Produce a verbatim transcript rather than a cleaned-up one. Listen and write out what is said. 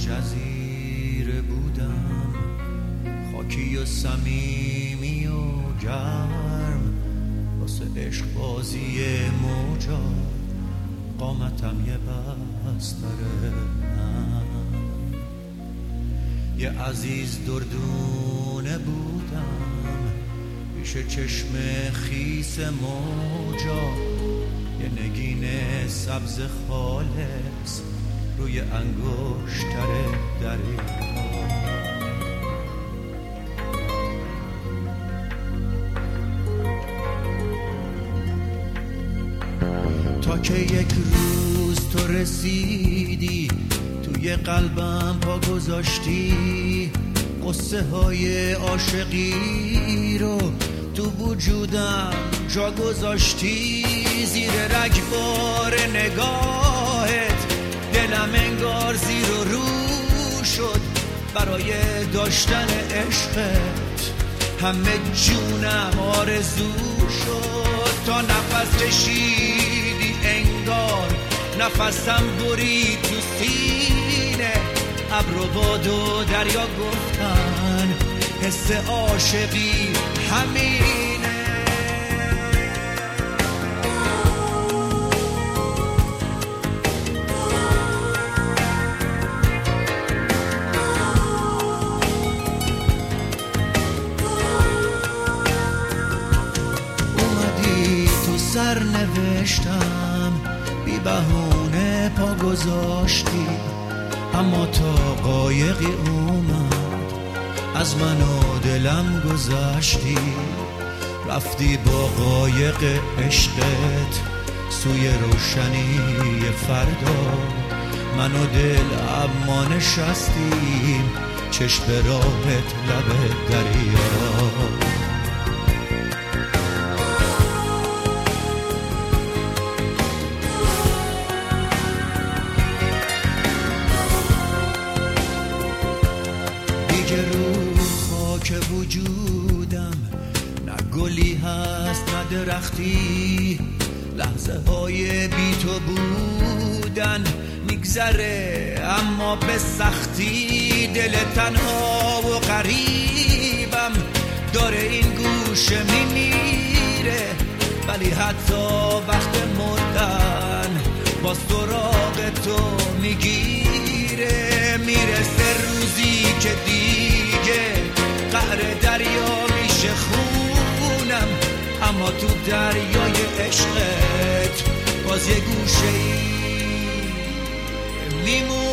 جزیره بودم، خاکی و صمیمی و گرم، واسه عشق بازی موجا قامتم یه بستره. یه عزیز دردونه بودم پیش چشم خیس موجا، یه نگین سبز خالص روی انگشتر دریا. تا که یک روز تو رسیدی توی قلبم پا گذاشتی، قصه های عاشقی رو تو وجودم جا گذاشتی. زیر رگبار نگاهت دلم انگار زیر و رو شد برای داشتن عشقت، همه جونم آرزو شد. تا نفس کشیدی انگار نفسم برید تو سینه، ابر و باد و دریا گفتن حس عاشقی همینه. اومدی تو سر نوشتم بی بهونه پا گذاشتی، اما تا قایقی اومد از من و دلم گذشتی. رفتی با قایق عشقت سوی روشنی فردا، من و دل اما نشستیم چشم راهت لب دریا. که وجودم نه گلی هست نه درختی، لحظه های بی تو بودن میگذره اما به سختی. دل تنها و غریبم داره این گوشه میمیره، ولی حتی وقت مردن با سراغ تو میگیره. میرسه روزی که دیگه قعر دریا میشه خونم، اما تو دریای عشقت باز یه گوشه ای میمونم.